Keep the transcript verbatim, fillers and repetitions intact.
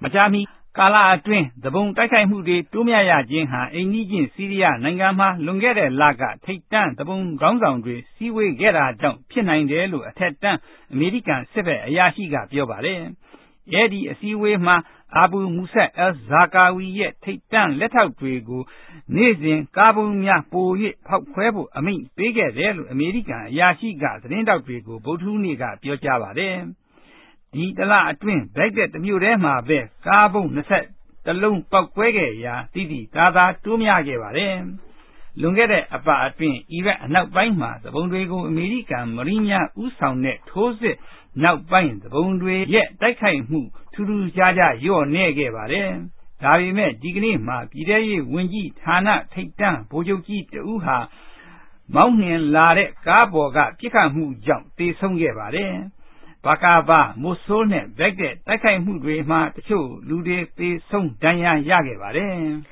ကြာမီကာလအတွင်းသဘုံတိုက်ခိုက်မှုတွေတိုးမြရခြင်းဟာအိန္ဒိယဆီးရီးယားနိုင်ငံမှာလွန်ခဲ့တဲ့လကထိပ်တန်းသဘုံခေါင်းဆောင်တွေစည်းဝေးခဲ့တာကြောင့်ဖြစ်နိုင်တယ်လို့အထက်တန်းအမေရိကန်စစ်ဘက်အရာရှိကပြောပါတယ်။အဲဒီအစည်းအဝေးမှာအာဘူမူဆတ်အယ်ဇာကာဝီရဲ့ထိပ်တန်းလက်ထောက်တွေကိုနေ့စဉ်ကားပုံများပို၍ဖောက်ခွဲဖို့အမိန့်ပေးခဲ့တယ်လို့အမေရိကန်အရာရှိကသတင်းတောက်တွေကိုဗုဒ္ဓဟူးနေ့ကပြောကြားပါတယ်။ဒီတလအတွင်းဘက်ဂဒက်တမြို့ထဲမှာပဲကားပုံနှစ်ဆက်တလုံးပောက်ကွဲခဲ့ရာတိတိသားသားတိုးများခဲ့ပါတယ်။လွန်ခဲ့တဲ့အပတ်အတွင်းအီရတ်အနောက်ပိုင်းမှာသဘုံတွေကိုအမေရိကန်မရီးများဦးဆောင်တဲ့ထိုးစစ်နောက်ပိုင်းသဘုံတွေရဲ့တိုက်ခိုက်မှုထူးထူးခြားခြားလျော့နေခဲ့ပါတယ်။ဒါပေမဲ့ဒီကနေ့မှာပြည်ထရေးဝန်ကြီးဌာနထိပ်တန်းဗိုလ်ချုပ်ကြီးတဦးဟာမောင်းနှင်လာတဲ့ကားပေါ်ကပြစ်ခတ်မှုကြောင့်သေဆုံးခဲ့ပါတယ်။ဘာကာဘာမိုဆူးနဲ့ဘက်ဂဒက်တိုက်ခိုက်မှုတွေမှာတချို့လူတွေသေဆုံးဒဏ်ရာရခဲ့ပါတယ်။